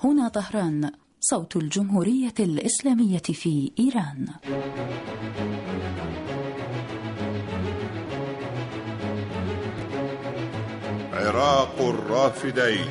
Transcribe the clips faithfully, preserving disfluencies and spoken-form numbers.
هنا طهران، صوت الجمهورية الإسلامية في إيران. عراق الرافدين.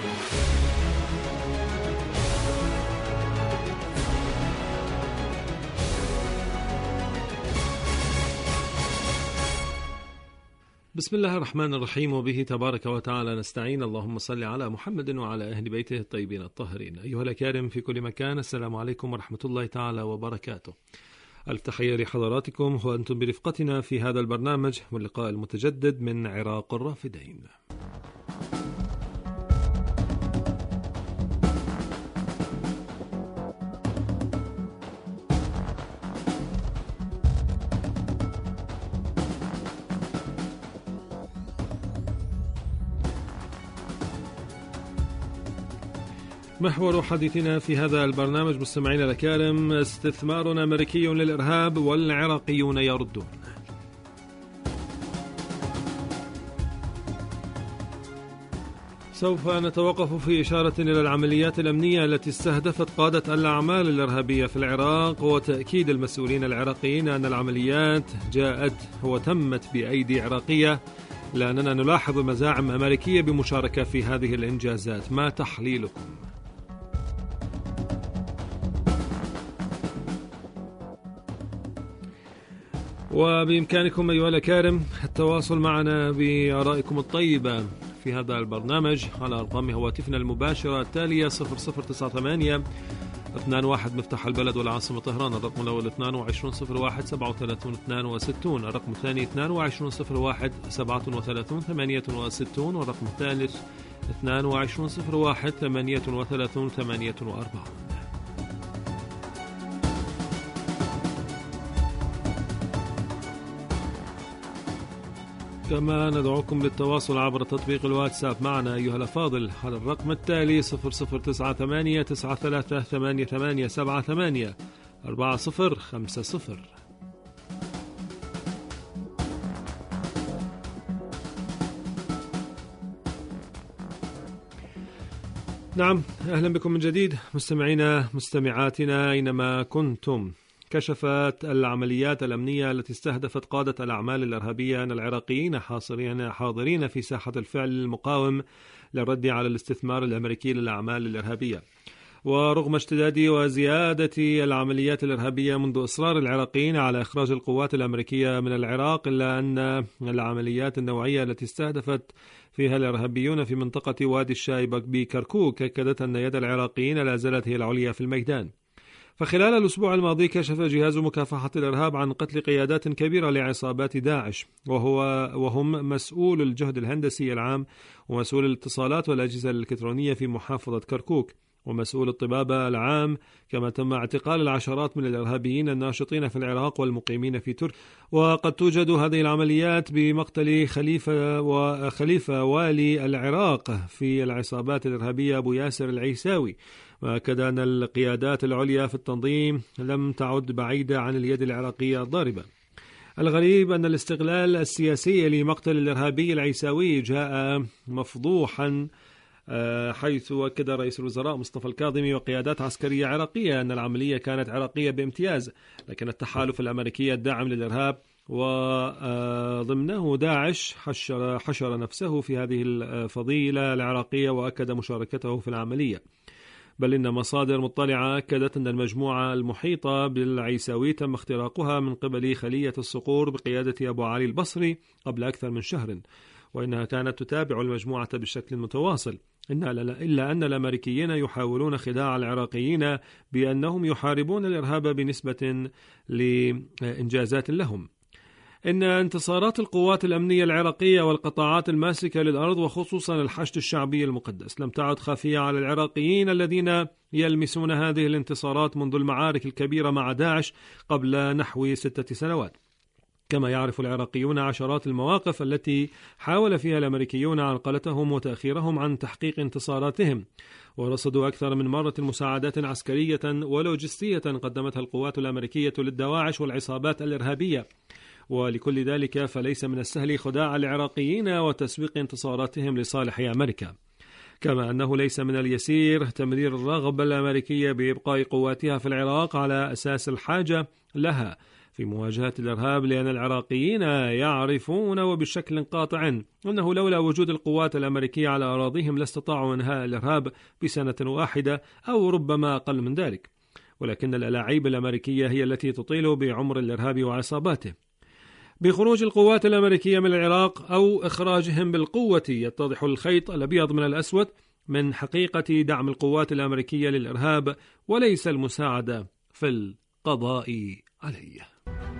بسم الله الرحمن الرحيم، وبه تبارك وتعالى نستعين. اللهم صل على محمد وعلى أهل بيته الطيبين الطاهرين. أيها الأكارم في كل مكان، السلام عليكم ورحمة الله تعالى وبركاته. ألف تحية لحضراتكم وأنتم برفقتنا في هذا البرنامج واللقاء المتجدد من عراق الرافدين. محور حديثنا في هذا البرنامج مستمعينا الأكارم: استثمار أمريكي للإرهاب والعراقيون يردون. سوف نتوقف في إشارة إلى العمليات الأمنية التي استهدفت قادة الأعمال الإرهابية في العراق، وتأكيد المسؤولين العراقيين أن العمليات جاءت وتمت بأيدي عراقية، لأننا نلاحظ مزاعم أمريكية بمشاركة في هذه الإنجازات. ما تحليلكم؟ وبإمكانكم أيها الأكارم التواصل معنا بآرائكم الطيبة في هذا البرنامج على أرقام هواتفنا المباشرة التالية: صفر صفر تسعة ثمانية اثنان واحد مفتاح البلد والعاصمة طهران، الرقم الأول اثنان وعشرين صفر واحد سبعة وثلاثين اثنان وستين، الرقم الثاني اثنان وعشرين صفر واحد سبعة وثلاثين ثمانية وستين، والرقم الثالث اثنان وعشرين صفر واحد ثمانية وثلاثين ثمانية وأربعين. كما ندعوكم للتواصل عبر تطبيق الواتساب معنا أيها الأفاضل على الرقم التالي: صفر صفر تسعة ثمانية تسعة ثلاثة ثمانية ثمانية سبعة ثمانية أربعة صفر خمسة صفر. نعم، أهلا بكم من جديد مستمعينا مستمعاتنا أينما كنتم. كشفت العمليات الأمنية التي استهدفت قادة الأعمال الإرهابية أن العراقيين حاصرين حاضرين في ساحة الفعل المقاوم للرد على الاستثمار الأمريكي للأعمال الإرهابية. ورغم اشتداد وزيادة العمليات الإرهابية منذ إصرار العراقيين على إخراج القوات الأمريكية من العراق، إلا أن العمليات النوعية التي استهدفت فيها الإرهابيون في منطقة وادي الشايبك بكركوك أكدت أن يد العراقيين لا زالت هي العليا في الميدان. فخلال الأسبوع الماضي كشف جهاز مكافحة الإرهاب عن قتل قيادات كبيرة لعصابات داعش، وهو وهم مسؤول الجهد الهندسي العام ومسؤول الاتصالات والأجهزة الإلكترونية في محافظة كركوك ومسؤول الطبابة العام. كما تم اعتقال العشرات من الإرهابيين الناشطين في العراق والمقيمين في تركيا. وقد توجد هذه العمليات بمقتل خليفة وخليفة والي العراق في العصابات الإرهابية أبو ياسر العيساوي. وأكد أن القيادات العليا في التنظيم لم تعد بعيدة عن اليد العراقية الضاربة. الغريب أن الاستغلال السياسي لمقتل الإرهابي العيساوي جاء مفضوحا، حيث أكد رئيس الوزراء مصطفى الكاظمي وقيادات عسكرية عراقية أن العملية كانت عراقية بامتياز، لكن التحالف الأمريكي الداعم للإرهاب وضمنه داعش حشر, حشر نفسه في هذه الفضيلة العراقية وأكد مشاركته في العملية. بل إن مصادر مطلعة أكدت أن المجموعة المحيطة بالعيساوي تم اختراقها من قبل خلية الصقور بقيادة أبو علي البصري قبل أكثر من شهر، وإنها كانت تتابع المجموعة بشكل متواصل. إلا أن الأمريكيين يحاولون خداع العراقيين بأنهم يحاربون الإرهاب بنسبة لإنجازات لهم. إن انتصارات القوات الأمنية العراقية والقطاعات الماسكة للأرض وخصوصا الحشد الشعبي المقدس لم تعد خافية على العراقيين الذين يلمسون هذه الانتصارات منذ المعارك الكبيرة مع داعش قبل نحو ستة سنوات. كما يعرف العراقيون عشرات المواقف التي حاول فيها الأمريكيون عرقلتهم وتأخيرهم عن تحقيق انتصاراتهم، ورصدوا أكثر من مرة مساعدات عسكرية ولوجستية قدمتها القوات الأمريكية للدواعش والعصابات الإرهابية. ولكل ذلك فليس من السهل خداع العراقيين وتسويق انتصاراتهم لصالح أمريكا. كما أنه ليس من اليسير تمرير الرغبة الأمريكية بإبقاء قواتها في العراق على أساس الحاجة لها في مواجهة الإرهاب، لأن العراقيين يعرفون وبشكل قاطع أنه لولا وجود القوات الأمريكية على أراضيهم لاستطاعوا إنهاء الإرهاب بسنة واحدة أو ربما أقل من ذلك، ولكن الألاعيب الأمريكية هي التي تطيل بعمر الإرهاب وعصاباته. بخروج القوات الأمريكية من العراق أو إخراجهم بالقوة يتضح الخيط الأبيض من الأسود من حقيقة دعم القوات الأمريكية للإرهاب وليس المساعدة في القضاء عليه.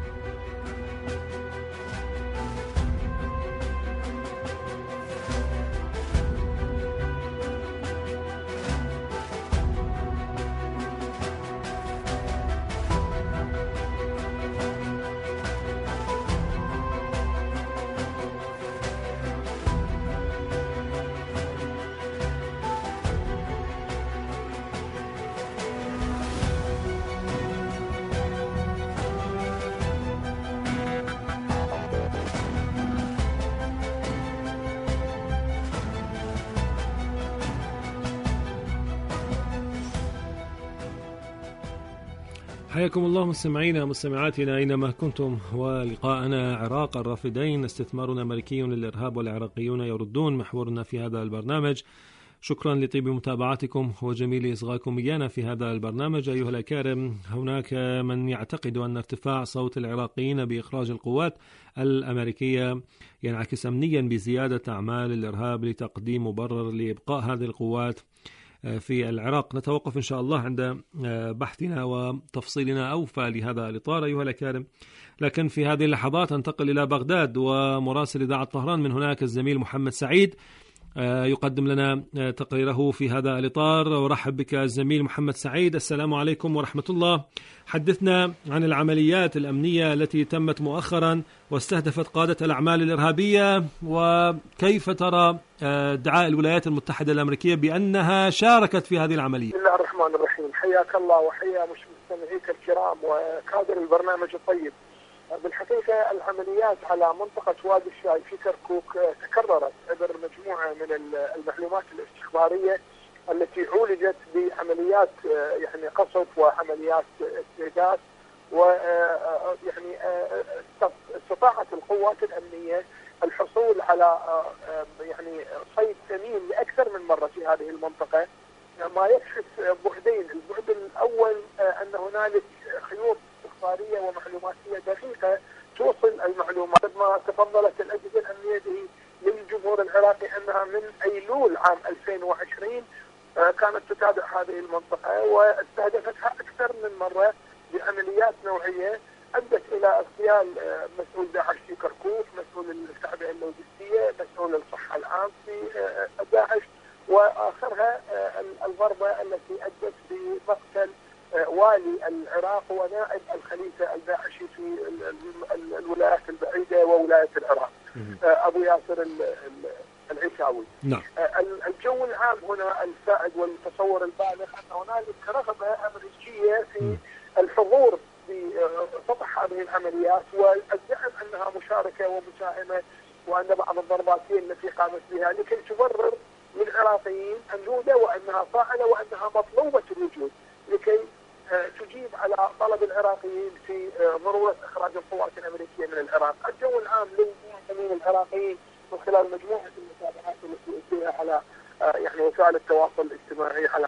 حياكم الله مستمعينا مستمعاتنا أينما كنتم، ولقاءنا عراق الرافدين استثمار أمريكي للإرهاب والعراقيون يردون محورنا في هذا البرنامج. شكرا لطيب متابعتكم وجميل إصغاكم إيانا في هذا البرنامج. أيها الأكارم، هناك من يعتقد أن ارتفاع صوت العراقيين بإخراج القوات الأمريكية ينعكس أمنيا بزيادة أعمال الإرهاب لتقديم مبرر لإبقاء هذه القوات في العراق. نتوقف إن شاء الله عند بحثنا وتفصيلنا أوفى لهذا الإطار أيها الأكارم، لكن في هذه اللحظات انتقل إلى بغداد ومراسل إذاعة طهران من هناك الزميل محمد سعيد يقدم لنا تقريره في هذا الإطار. ورحب بك الزميل محمد سعيد، السلام عليكم ورحمة الله. حدثنا عن العمليات الأمنية التي تمت مؤخرا واستهدفت قادة الأعمال الإرهابية، وكيف ترى ادعاء الولايات المتحدة الأمريكية بأنها شاركت في هذه العملية؟ بسم الله الرحمن الرحيم، حياك الله وحيا مستمعيك الكرام وكادر البرنامج الطيب. بالحقيقة العمليات على منطقة وادي الشاي في كركوك تكررت عبر مجموعة من المعلومات الاستخبارية التي عولجت بعمليات يعني قصف وعمليات استهداف، ويعني استطاعت القوات الأمنية الحصول على يعني صيد ثمين لأكثر من مرة في هذه المنطقة، ما يكشف بعدين. البعد الأول أن هنالك خيوط استخبارية ومعلوماتية دقيقة توصل المعلومات ما تفضلت الأجهزة الأمنية به للجمهور العراقي أنها من أيلول عام ألفين وعشرين كانت تتابع هذه المنطقة واستهدفتها أكثر من مرة بعمليات نوعية أدت إلى اغتيال مسؤول داعش في كركوك، مسؤول التعبئة اللوجستية، مسؤول الصحة العام في داعش، وآخرها الضربة التي أدت بمقتل والي العراق ونائب الخليفة الداعشي في الولايات البعيدة وولاية العراق أبو ياسر العيساوي. نعم. الجو العام هنا السائد والتصور البالغ أن هنالك رغبة أمريكية في الحضور في سطح هذه العمليات والدعم أنها مشاركة ومساهمة، وأن بعض الضربات هي التي قامت بها لكي تبرر للعراقيين الجودة وأنها فاعلة وأنها مطلوبة الوجود لكي تجيب على طلب العراقيين في ضرورة إخراج القوات الأمريكية من العراق. الجو العام للمواطنين العراقيين من خلال مجموعة المتابعات التي أجريها على يعني وسائل التواصل الاجتماعي على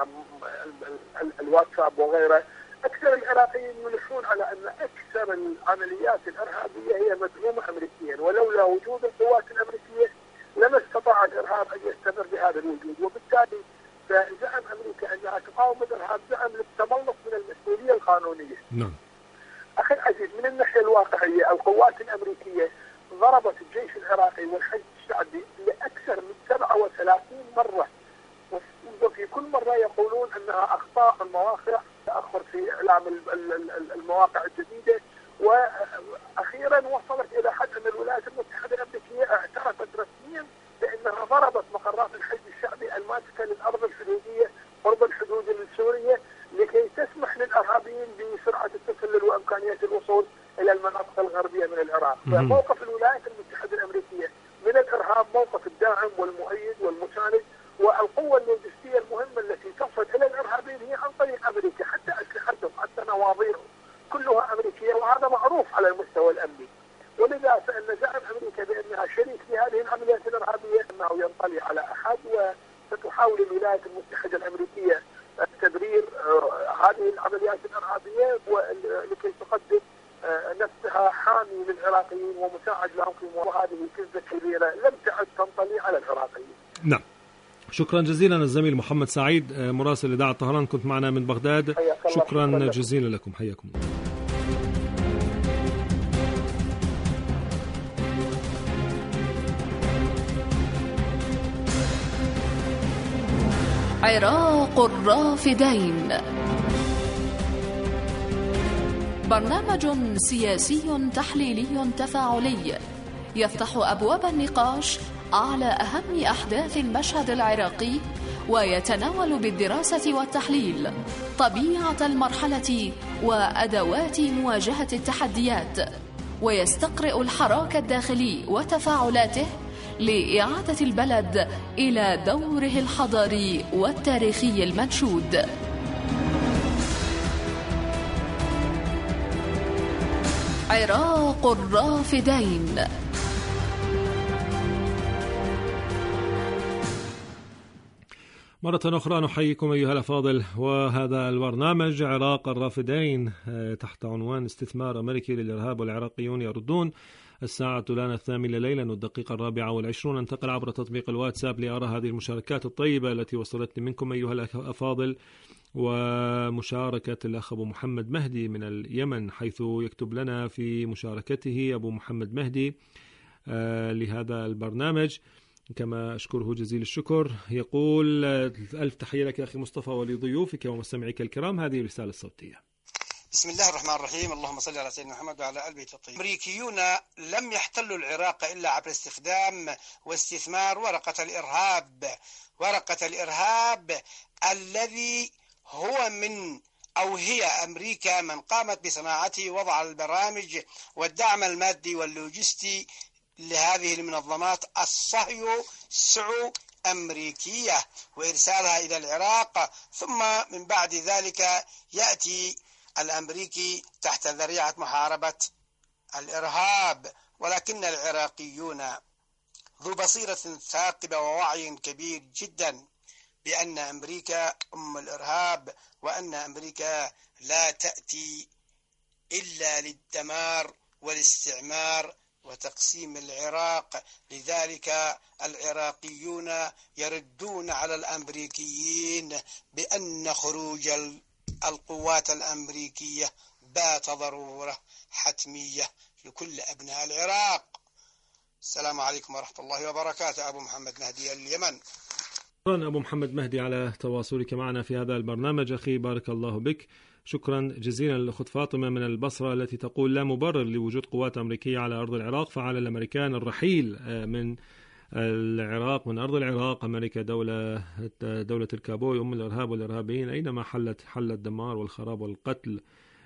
الواتساب وغيره، أكثر العراقيين يلحون على أن أكثر العمليات الإرهابية هي مدعومة أمريكيا، ولولا وجود القوات الأمريكية لما استطاع الإرهاب أن يستمر بهذا الوجود. وبالتالي فزعم أمريكا أنها تقاوم الإرهاب زعم للتملص من المسؤولية القانونية. نعم. أخي العزيز، من الناحية الواقعية القوات الأمريكية ضربت الجيش العراقي والحشد الشعبي لأكثر من سبعة وثلاثين مرة، وفي كل مرة يقولون أنها أخطاء المواقع، تأخر في إعلام المواقع الجديدة، وأخيرا وصلت إلى حد أن الولايات المتحدة الأمريكية اعترفت رسميا بأنها ضربت مقرات الحشد الشعبي الماسكة للأرض الحدودية قرب الحدود السورية لكي تسمح للإرهابيين بسرعة التسلل وإمكانية الوصول إلى المناطق الغربية من العراق. فموقف الولايات المتحدة الأمريكية من الإرهاب موقف الداعم والمؤيد والمساند، والقوة اللوجستية المهمة التي تصل إلى الإرهابيين هي عن طريق أمريكا، حتى أسلحتهم حتى نواظيرهم كلها أمريكية، وهذا معروف على المستوى الأمني. ولذا فإن زعم أمريكا بأنها شريك في هذه العمليات الإرهابية أنه ينطلي على أحد، وستحاول الولايات المتحدة الأمريكية تبرير هذه العمليات الإرهابية ولكي تقدم نفسها حامي للعراقيين ومساعد لهم في هذه كنزة كبيرة لم تعد تنطلي على العراقيين. نعم، شكرا جزيلا الزميل محمد سعيد مراسل إذاعة طهران، كنت معنا من بغداد. شكرا جزيلا لكم، حياكم الله. عراق الرافدين، برنامج سياسي تحليلي تفاعلي يفتح أبواب النقاش على أهم أحداث المشهد العراقي، ويتناول بالدراسة والتحليل طبيعة المرحلة وأدوات مواجهة التحديات، ويستقرئ الحراك الداخلي وتفاعلاته لإعادة البلد إلى دوره الحضاري والتاريخي المنشود. عراق الرافدين. مرة أخرى نحييكم أيها الأفاضل، وهذا البرنامج عراق الرافدين تحت عنوان استثمار أمريكي للإرهاب والعراقيون يردون. الساعة الآن الثامنة ليلا والدقيقة الرابعة والعشرون. انتقل عبر تطبيق الواتساب لأرى هذه المشاركات الطيبة التي وصلتني منكم أيها الأفاضل، ومشاركة الأخ أبو محمد مهدي من اليمن، حيث يكتب لنا في مشاركته أبو محمد مهدي آه لهذا البرنامج، كما أشكره جزيل الشكر. يقول: ألف تحية لك أخي مصطفى ولضيوفك ومستمعيك الكرام، هذه الرسالة الصوتية. بسم الله الرحمن الرحيم، اللهم صل على سيدنا محمد وعلى آل بيته الطيبين. الأمريكيون لم يحتلوا العراق إلا عبر استخدام واستثمار ورقة الإرهاب، ورقة الإرهاب الذي هو من أو هي أمريكا من قامت بصناعته، وضع البرامج والدعم المادي واللوجستي لهذه المنظمات الصهيو سعو أمريكية وإرسالها إلى العراق، ثم من بعد ذلك يأتي الأمريكي تحت ذريعة محاربة الإرهاب. ولكن العراقيون ذو بصيرة ثاقبة ووعي كبير جدا بأن أمريكا أم الإرهاب، وأن أمريكا لا تأتي إلا للدمار والاستعمار وتقسيم العراق. لذلك العراقيون يردون على الأمريكيين بأن خروج القوات الأمريكية بات ضرورة حتمية لكل أبناء العراق. السلام عليكم ورحمة الله وبركاته. أبو محمد مهدي اليمن. شكرا أبو محمد مهدي على تواصلك معنا في هذا البرنامج أخي، بارك الله بك. شكرا جزيلا للأخت فاطمة من البصرة التي تقول: لا مبرر لوجود قوات أمريكية على أرض العراق، فعلى الأمريكان الرحيل من العراق، من أرض العراق. أمريكا دولة دولة الكابوي أم الإرهاب والإرهابيين، أينما حلت حل الدمار والخراب والقتل،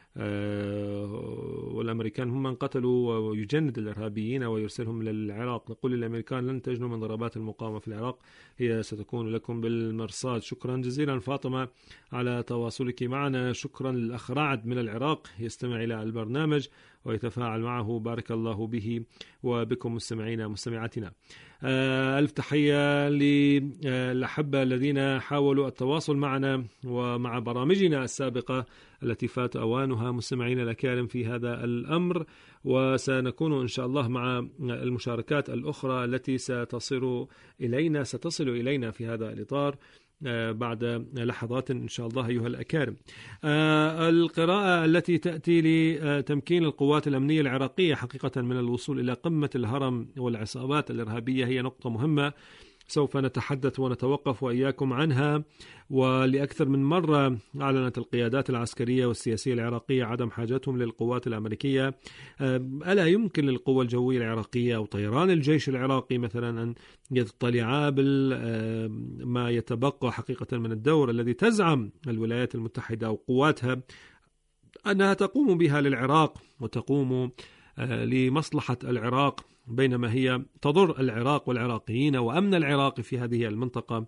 والأمريكان هم من قتلوا ويجند الإرهابيين ويرسلهم للعراق. نقول للأمريكان: لن تجنوا من ضربات المقاومة في العراق، هي ستكون لكم بالمرصاد. شكرا جزيلا فاطمة على تواصلك معنا. شكرا للأخ رعد من العراق، يستمع إلى البرنامج ويتفاعل معه، بارك الله به وبكم مستمعينا مستمعاتنا. ألف تحية للأحبة الذين حاولوا التواصل معنا ومع برامجنا السابقة التي فات أوانها، مستمعين الأكارم في هذا الأمر، وسنكون إن شاء الله مع المشاركات الأخرى التي ستصل إلينا ستصل إلينا في هذا الإطار بعد لحظات إن شاء الله أيها الأكارم. القراءة التي تأتي لتمكين القوات الأمنية العراقية حقيقة من الوصول إلى قمة الهرم والعصابات الإرهابية هي نقطة مهمة، سوف نتحدث ونتوقف وإياكم عنها. ولأكثر من مرة أعلنت القيادات العسكرية والسياسية العراقية عدم حاجتهم للقوات الأمريكية. ألا يمكن للقوى الجوية العراقية أو طيران الجيش العراقي مثلا أن يطلعا بما يتبقى حقيقة من الدور الذي تزعم الولايات المتحدة أو قواتها أنها تقوم بها للعراق وتقوم لمصلحة العراق بينما هي تضر العراق والعراقيين وأمن العراق في هذه المنطقة.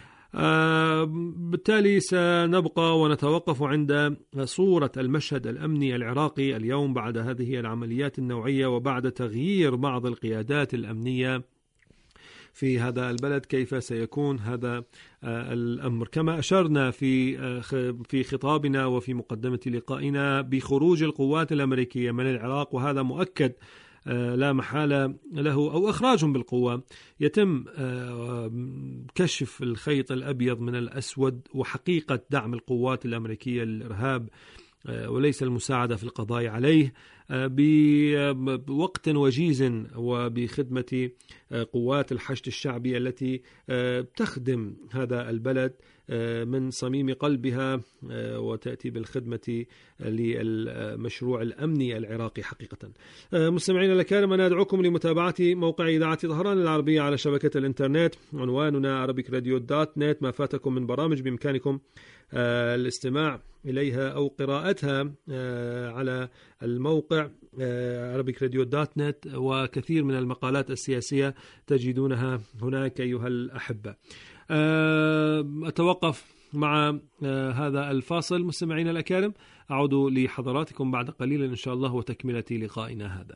بالتالي سنبقى ونتوقف عند صورة المشهد الأمني العراقي اليوم بعد هذه العمليات النوعية وبعد تغيير بعض القيادات الأمنية في هذا البلد، كيف سيكون هذا الأمر. كما أشرنا في في خطابنا وفي مقدمة لقائنا بخروج القوات الأمريكية من العراق، وهذا مؤكد لا محالة له، أو إخراجهم بالقوة، يتم كشف الخيط الأبيض من الأسود وحقيقة دعم القوات الأمريكية للإرهاب وليس المساعدة في القضاء عليه بوقت وجيز وبخدمة قوات الحشد الشعبي التي تخدم هذا البلد من صميم قلبها وتأتي بالخدمة للمشروع الأمني العراقي حقيقة. مستمعينا الكرام، أنا أدعوكم لمتابعة موقع إذاعة طهران العربية على شبكة الإنترنت، عنواننا عربيك راديو دوت نت. ما فاتكم من برامج بإمكانكم الاستماع إليها أو قراءتها على الموقع عربيك راديو دوت نت، وكثير من المقالات السياسية تجدونها هناك أيها الأحبة. أتوقف مع هذا الفاصل مستمعين الأكارم، أعود لحضراتكم بعد قليل إن شاء الله وتكملة لقائنا هذا.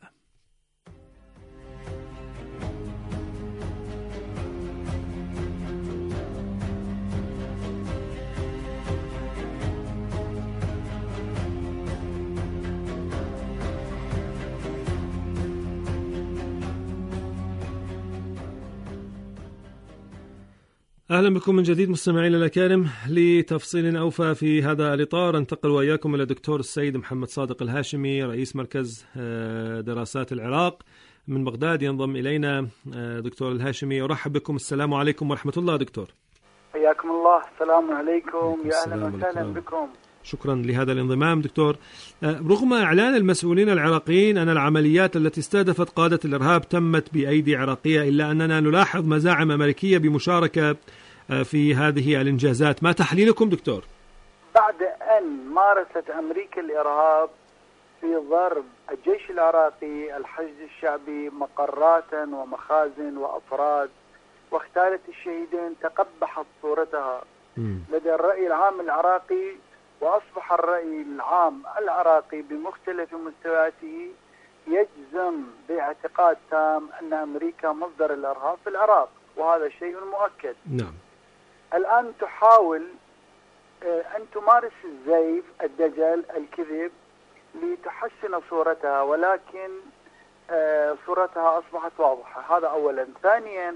أهلا بكم من جديد مستمعين الأكارم. لتفصيل أوفى في هذا الإطار انتقل وإياكم إلى الدكتور السيد محمد صادق الهاشمي، رئيس مركز دراسات العراق من بغداد. ينضم إلينا دكتور الهاشمي، أرحب بكم. السلام عليكم ورحمة الله دكتور. حياكم الله. السلام عليكم، يا أهلا وسهلا بكم. شكرا لهذا الانضمام دكتور. رغم إعلان المسؤولين العراقيين أن العمليات التي استهدفت قادة الإرهاب تمت بأيدي عراقية، إلا أننا نلاحظ مزاعم أمريكية بمشاركة في هذه الإنجازات. ما تحليلكم دكتور؟ بعد أن مارست أمريكا الإرهاب في ضرب الجيش العراقي الحشد الشعبي مقرات ومخازن وأفراد واختالت الشهيدين، تقبحت صورتها لدى الرأي العام العراقي، وأصبح الرأي العام العراقي بمختلف مستوياته يجزم باعتقاد تام أن أمريكا مصدر الإرهاب في العراق، وهذا شيء مؤكد. نعم. الآن تحاول أن تمارس الزيف، الدجل، الكذب لتحسن صورتها، ولكن صورتها أصبحت واضحة. هذا أولا. ثانيا،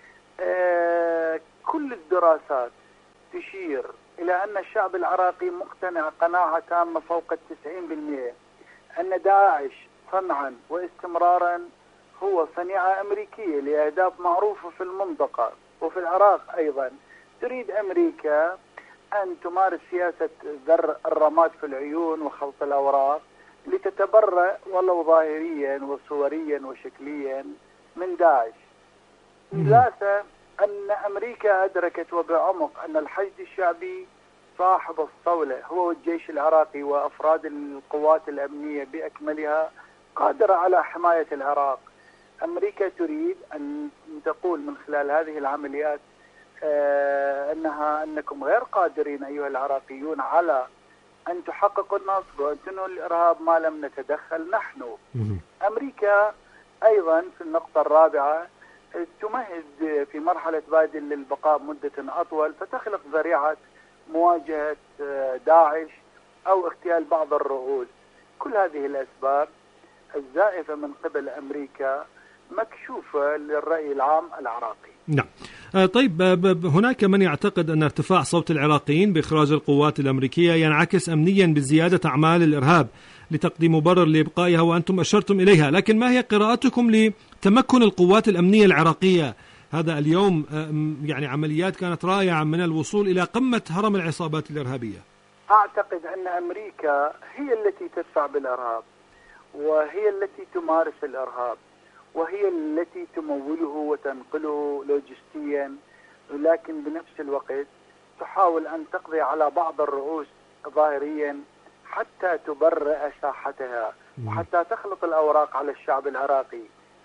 كل الدراسات تشير إلى أن الشعب العراقي مقتنع قناعة تامة فوق التسعين بالمئة أن داعش صنعا واستمرارا هو صنيعة أمريكية لأهداف معروفة في المنطقة وفي العراق أيضا. تريد أمريكا أن تمارس سياسة ذر الرماد في العيون وخلط الأوراق لتتبرأ ولو ظاهريا وصوريا وشكليا من داعش. ثلاثة، أن أمريكا أدركت وبعمق أن الحشد الشعبي صاحب الصولة هو الجيش العراقي وأفراد القوات الأمنية بأكملها قادرة على حماية العراق. أمريكا تريد أن تقول من خلال هذه العمليات آه أنها أنكم غير قادرين أيها العراقيون على أن تحققوا النصر وأن تنهوا الإرهاب ما لم نتدخل نحن. أمريكا أيضا في النقطة الرابعة تمهد في مرحلة بادئ للبقاء مدة أطول، فتخلق ذريعة مواجهة داعش أو اغتيال بعض الرؤوس. كل هذه الأسباب الزائفة من قبل أمريكا مكشوفة للرأي العام العراقي. نعم. طيب، هناك من يعتقد أن ارتفاع صوت العراقيين بإخراج القوات الأمريكية ينعكس أمنيا بزيادة أعمال الإرهاب لتقديم مبرر لإبقائها، وأنتم أشرتم إليها، لكن ما هي قراءتكم لتمكن القوات الأمنية العراقية هذا اليوم؟ يعني عمليات كانت رائعة من الوصول إلى قمة هرم العصابات الإرهابية. أعتقد أن أمريكا هي التي تدفع بالإرهاب، وهي التي تمارس الإرهاب، وهي التي تموله وتنقله لوجستيا، ولكن بنفس الوقت تحاول أن تقضي على بعض الرؤوس ظاهريا حتى تبرئ ساحتها وحتى تخلط الأوراق على الشعب العراقي.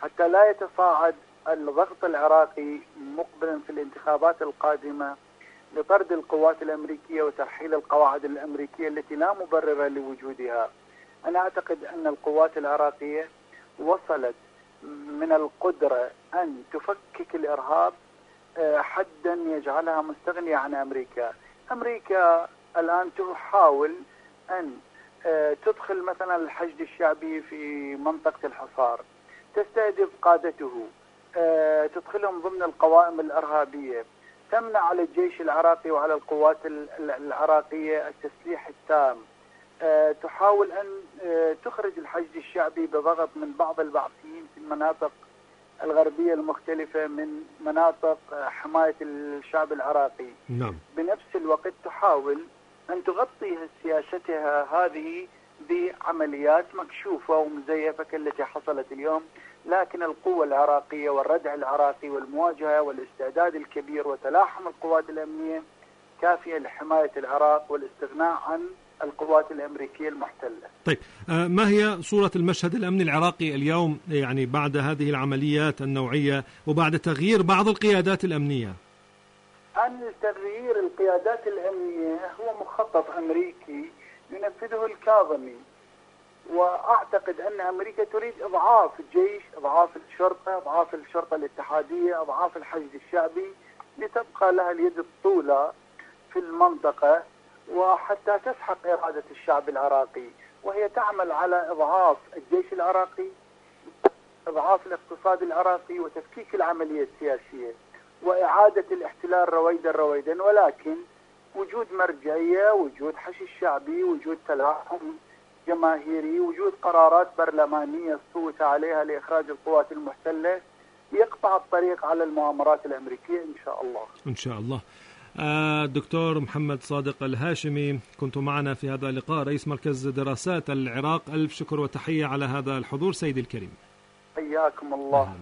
حتى لا يتصاعد الضغط العراقي مقبلا في الانتخابات القادمة لطرد القوات الأمريكية وترحيل القواعد الأمريكية التي لا مبرر لوجودها. أنا أعتقد أن القوات العراقية وصلت من القدرة أن تفكك الإرهاب حدا يجعلها مستغنية عن أمريكا. أمريكا الآن تحاول أن تدخل مثلا الحشد الشعبي في منطقة الحصار، تستهدف قادته، تدخلهم ضمن القوائم الإرهابية، تمنع على الجيش العراقي وعلى القوات العراقية التسليح التام، تحاول أن تخرج الحشد الشعبي بضغط من بعض البعثيين في المناطق الغربية المختلفة من مناطق حماية الشعب العراقي. نعم. بنفس الوقت تحاول أن تغطي سياستها هذه بعمليات مكشوفة ومزيفة كالتي حصلت اليوم، لكن القوة العراقية والردع العراقي والمواجهة والاستعداد الكبير وتلاحم القوات الأمنية كافية لحماية العراق والاستغناء عن القوات الأمريكية المحتلة. طيب، ما هي صورة المشهد الأمني العراقي اليوم يعني بعد هذه العمليات النوعية وبعد تغيير بعض القيادات الأمنية؟ عن تغيير القيادات الأمنية هو مخطط أمريكي ينفذه الكاظمي، وأعتقد أن أمريكا تريد إضعاف الجيش، إضعاف الشرطة، إضعاف الشرطة الاتحادية، إضعاف الحشد الشعبي، لتبقى لها اليد الطولة في المنطقة وحتى تسحق إرادة الشعب العراقي، وهي تعمل على إضعاف الجيش العراقي، إضعاف الاقتصاد العراقي، وتفكيك العملية السياسية وإعادة الاحتلال رويدا رويدا، ولكن وجود مرجعية، وجود حشد شعبي، وجود تلاحم جماهيري، وجود قرارات برلمانية صوت عليها لإخراج القوات المحتلة يقطع الطريق على المؤامرات الأمريكية إن شاء الله. إن شاء الله. الدكتور محمد صادق الهاشمي كنت معنا في هذا اللقاء، رئيس مركز دراسات العراق. ألف شكر وتحية على هذا الحضور سيدي الكريم. حياكم الله.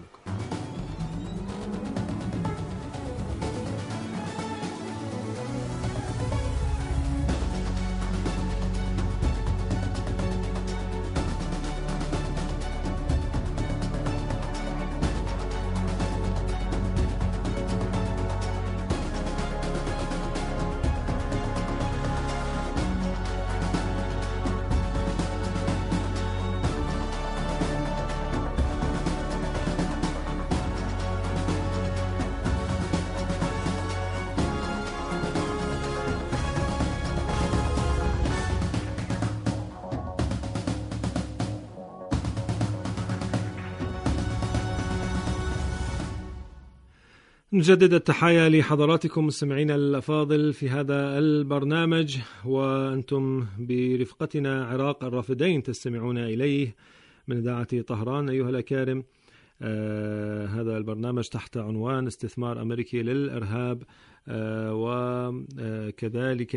نجدد التحايا لحضراتكم مستمعينا الأفاضل في هذا البرنامج، وأنتم برفقتنا عراق الرافدين تستمعون إليه من إذاعة طهران. أيها الأكارم، آه هذا البرنامج تحت عنوان استثمار أمريكي للإرهاب، آه وكذلك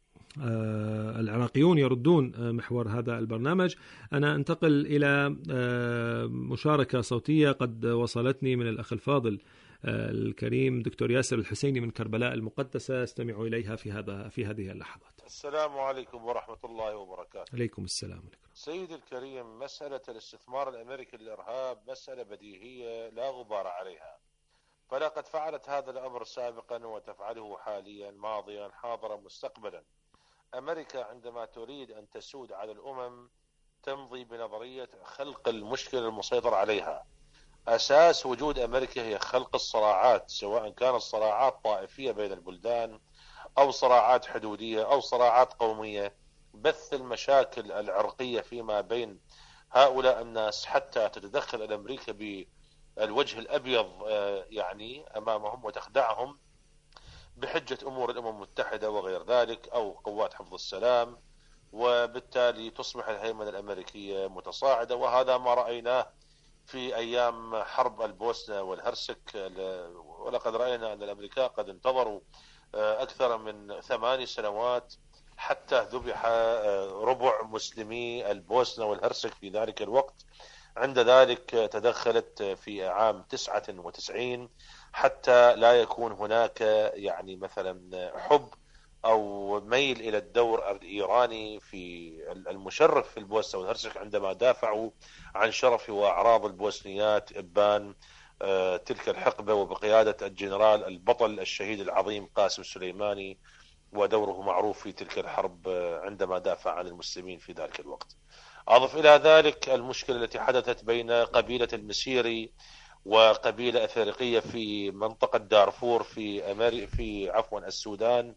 آه العراقيون يردون آه محور هذا البرنامج. أنا أنتقل إلى آه مشاركة صوتية قد وصلتني من الأخ الفاضل الكريم دكتور ياسر الحسيني من كربلاء المقدسة، استمعوا إليها في هذا في هذه اللحظات. السلام عليكم ورحمة الله وبركاته. عليكم السلام. سيد الكريم، مسألة الاستثمار الأمريكي للإرهاب مسألة بديهية لا غبار عليها، فلقد فعلت هذا الأمر سابقا وتفعله حاليا ماضيا حاضرا مستقبلا. أمريكا عندما تريد أن تسود على الأمم تمضي بنظرية خلق المشكلة المسيطر عليها. أساس وجود أمريكا هي خلق الصراعات، سواء كانت صراعات طائفية بين البلدان أو صراعات حدودية أو صراعات قومية، بث المشاكل العرقية فيما بين هؤلاء الناس حتى تتدخل الأمريكا بالوجه الأبيض يعني أمامهم وتخدعهم بحجة أمور الأمم المتحدة وغير ذلك أو قوات حفظ السلام، وبالتالي تصبح الهيمنة الأمريكية متصاعدة. وهذا ما رأيناه في أيام حرب البوسنة والهرسك، ولقد رأينا أن الأمريكان قد انتظروا أكثر من ثماني سنوات حتى ذبح ربع مسلمي البوسنة والهرسك في ذلك الوقت. عند ذلك تدخلت في عام تسعة وتسعين حتى لا يكون هناك يعني مثلا حب أو ميل إلى الدور الإيراني في المشرف في البوسنة والهرسك عندما دافعوا عن شرف وأعراض البوسنيات إبان تلك الحقبة، وبقيادة الجنرال البطل الشهيد العظيم قاسم سليماني، ودوره معروف في تلك الحرب عندما دافع عن المسلمين في ذلك الوقت. أضف إلى ذلك المشكلة التي حدثت بين قبيلة المسيري وقبيلة أفريقية في منطقة دارفور في أمري في عفوا السودان،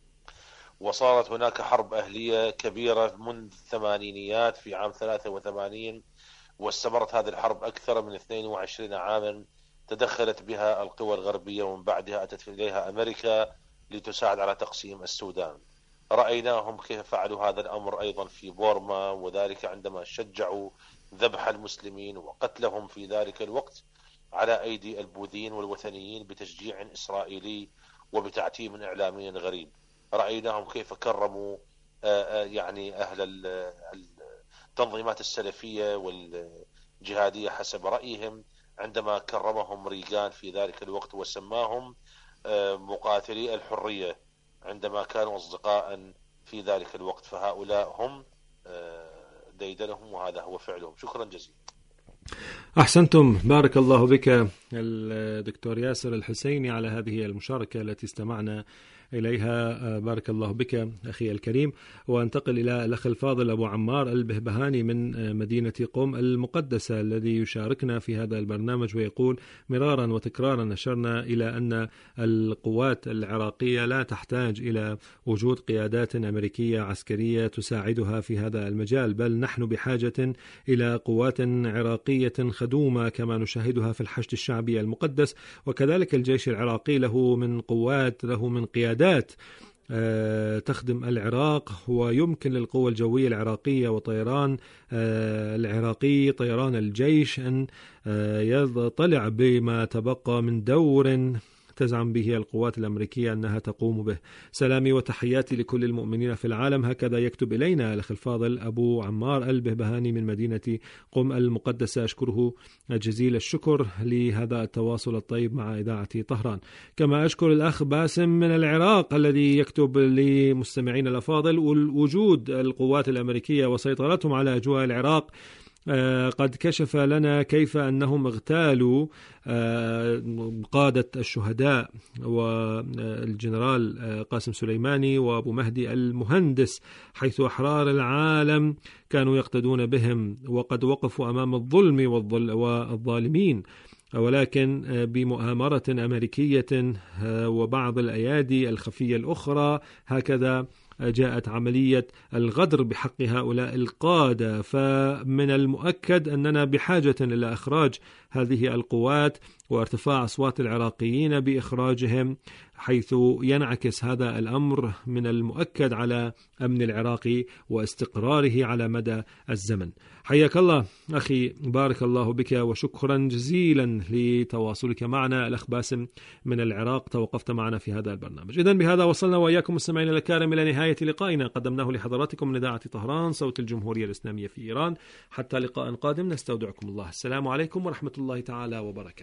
وصارت هناك حرب أهلية كبيرة منذ الثمانينيات في عام ثلاثة وثمانين، واستمرت هذه الحرب أكثر من اثنين وعشرين عاما، تدخلت بها القوى الغربية ومن بعدها أتت إليها أمريكا لتساعد على تقسيم السودان. رأيناهم كيف فعلوا هذا الأمر أيضا في بورما، وذلك عندما شجعوا ذبح المسلمين وقتلهم في ذلك الوقت على أيدي البوذيين والوثنيين بتشجيع إسرائيلي وبتعتيم إعلامي غريب. رأيناهم كيف كرموا يعني أهل التنظيمات السلفية والجهادية حسب رأيهم عندما كرمهم ريغان في ذلك الوقت وسماهم مقاتلي الحرية عندما كانوا أصدقاء في ذلك الوقت. فهؤلاء هم ديدنهم وهذا هو فعلهم. شكرا جزيلا. أحسنتم، بارك الله بك الدكتور ياسر الحسيني على هذه المشاركة التي استمعنا إليها. بارك الله بك أخي الكريم. وانتقل إلى الأخ الفاضل أبو عمار البهبهاني من مدينة قم المقدسة الذي يشاركنا في هذا البرنامج ويقول: مرارا وتكرارا أشرنا إلى أن القوات العراقية لا تحتاج إلى وجود قيادات أمريكية عسكرية تساعدها في هذا المجال، بل نحن بحاجة إلى قوات عراقية خدومة كما نشاهدها في الحشد الشعبي المقدس، وكذلك الجيش العراقي له من قوات، له من قيادات تخدم العراق. ويمكن للقوى الجوية العراقية وطيران العراقي، طيران الجيش، أن يطلع بما تبقى من دور تزعم به القوات الأمريكية أنها تقوم به. سلامي وتحياتي لكل المؤمنين في العالم. هكذا يكتب إلينا الأخ الفاضل أبو عمار البهبهاني من مدينة قم المقدسة. أشكره جزيل الشكر لهذا التواصل الطيب مع إذاعة طهران. كما أشكر الأخ باسم من العراق الذي يكتب لمستمعين الأفاضل: وجود القوات الأمريكية وسيطرتهم على أجواء العراق قد كشف لنا كيف أنهم اغتالوا قادة الشهداء والجنرال قاسم سليماني وأبو مهدي المهندس، حيث أحرار العالم كانوا يقتدون بهم وقد وقفوا أمام الظلم والظالمين، ولكن بمؤامرة أمريكية وبعض الأيادي الخفية الأخرى هكذا جاءت عملية الغدر بحق هؤلاء القادة. فمن المؤكد أننا بحاجة إلى إخراج هذه القوات وارتفاع أصوات العراقيين بإخراجهم، حيث ينعكس هذا الأمر من المؤكد على أمن العراق واستقراره على مدى الزمن. حياك الله أخي، بارك الله بك، وشكرا جزيلا لتواصلك معنا. الأخ باسم من العراق توقفت معنا في هذا البرنامج. إذن بهذا وصلنا وإياكم مستمعين الكرام إلى نهاية لقائنا قدمناه لحضراتكم من إذاعة طهران صوت الجمهورية الإسلامية في إيران. حتى لقاء قادم نستودعكم الله. السلام عليكم ورحمة الله تعالى وبركاته.